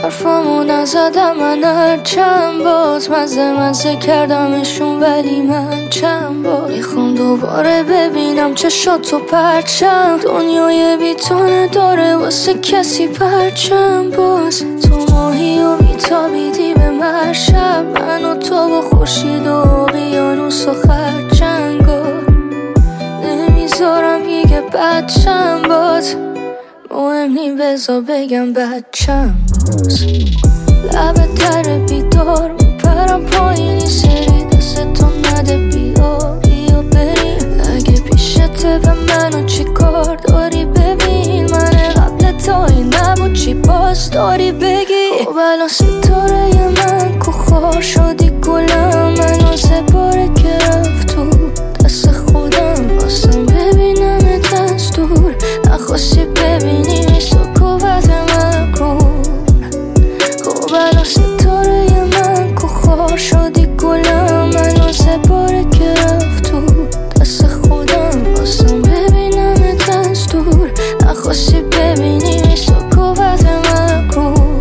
حرفامو نزدم من هر چند باز مزه کردمشون ولی من چند بار میخوام دوباره ببینم چشاتو پرچم دنیای بیتانه داره واسه کسی پرچم باز تو ماهی و بیتابیدی به مرشب من و تو با خورشید و اقیانوس و خرچنگا نمیذارم یه بچم باز مهم نی بذار بگم بچم باز لبه در بیدار میپرم پایینی سری دستتو نده بیا بریم اگه پیشته به منو چی کار داری ببین من قبل تا این نبود چی باز داری بگی خب الان ستاره من کو خار شدی گلم منو زباره که رفت تو دست خودم خواستم ببینم از دور نخواستی ببینی سکوت مکن خب الان ستاره من کو خار شدی گلم منو زباره که رفت تو دست خودم خواستم ببینم از دور نخواستی ببینی سکوت مکن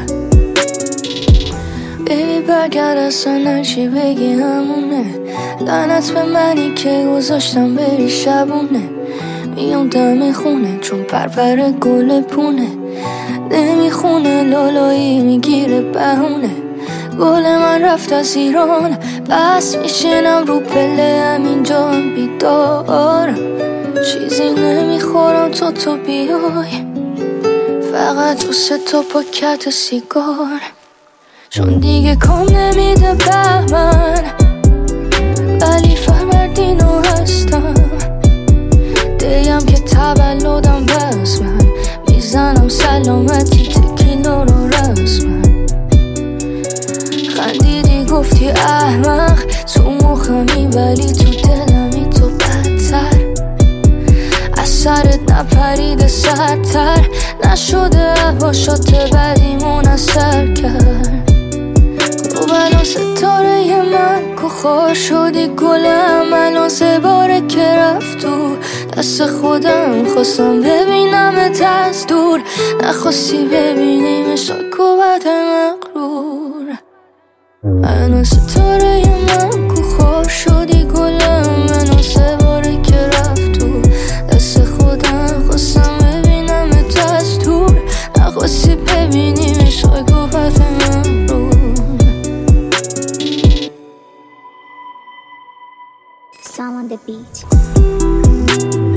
بیبی برگرد اصلا هرچی بگی همونه لعنت به منی که گذاشتم بری شبونه میام دم خونه چون پرپر گل پونه نمیخونه لالایی میگیره بهونه گل من رفت از ایران بس میشینم رو پله همینجا هم بیدارم چیزی نمیخورم تو بیای فقط دوست تو پاکت سیگار چون دیگه کام نمیده بهمن ولی فروردینو هستم دیم که تولدم بس من میزنم سلامتی تکیلا رو رسمن خندیدی گفتی احمق تو مخمی ولی تو دلمی تو بدتر از سرت نپریده سرتر نشده هواشات بدیمون اثر کرد خب الان ستاره من کو خار شدی گلم الان زباره که رفت تو دست خودم خواستم ببینمت از دور نخواستی ببینی سکوت مغرور الان ستاره من کو خار شدی گلم الان زباره که رفت تو دست خودم خواستم ببینمت از دور نخواستی ببینی سکوت مغرور Sound on the beat.